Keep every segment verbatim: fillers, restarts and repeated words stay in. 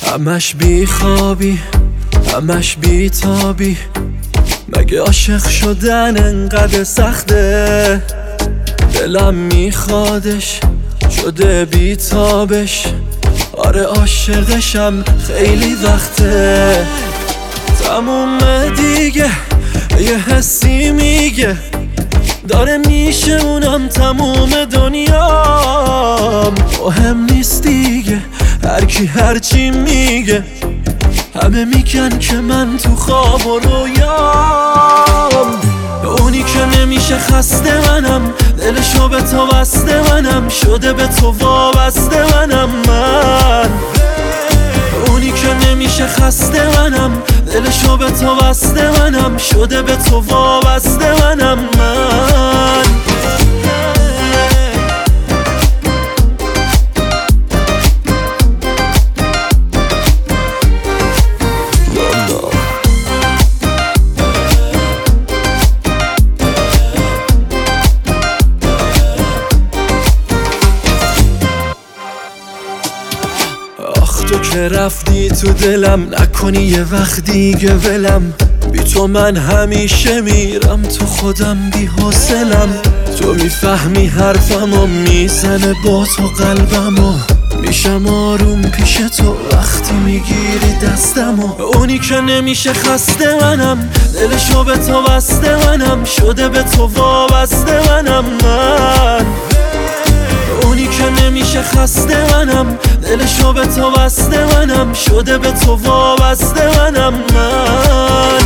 همش بی خوابی، همش بی تابی. مگه عاشق شدن انقدر سخته؟ دلم میخوادش شده بی تابش. آره عاشقشم خیلی وقته. تموم دیگه، یه حسی میگه داره میشه اونم تموم دنیام. مهم نیست دیگه هر کی هر چی میگه، همه میگن که من تو خواب و رویام. اونی که نمیشه خسته منم، دلشو به تو بسته منم، شده به تو وابسته منم من. اونی که نمیشه خسته منم، دلشو به تو بسته منم، شده به تو وابسته منم من. تو که رفتی تو دلم، نکنی یه وقت دیگه ولم. بی تو من همیشه میرم تو خودم بی حوصلم. تو میفهمی حرفمو میزنه با تو قلبمو، میشم آروم پیش تو وقتی میگیری دستمو. اونی که نمیشه خسته منم، دلشو به تو بسته منم، شده به تو وابسته منم من. اونی که نمیشه خسته منم، دلشو به تو بسته منم، شده به تو وابسته منم من.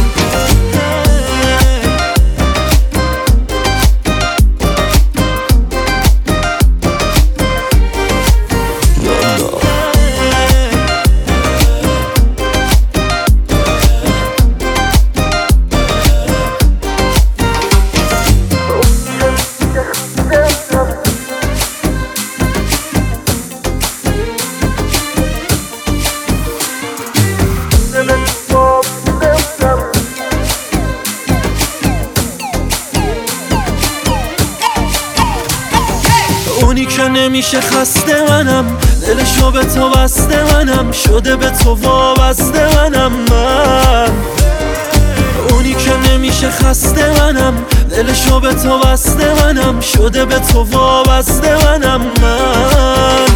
اونی که نمیشه خسته منم، دلشو به تو بسته منم، شده به تو وابسته منم من. اونی که نمیشه خسته منم، دلشو به تو بسته منم، شده به تو وابسته منم من.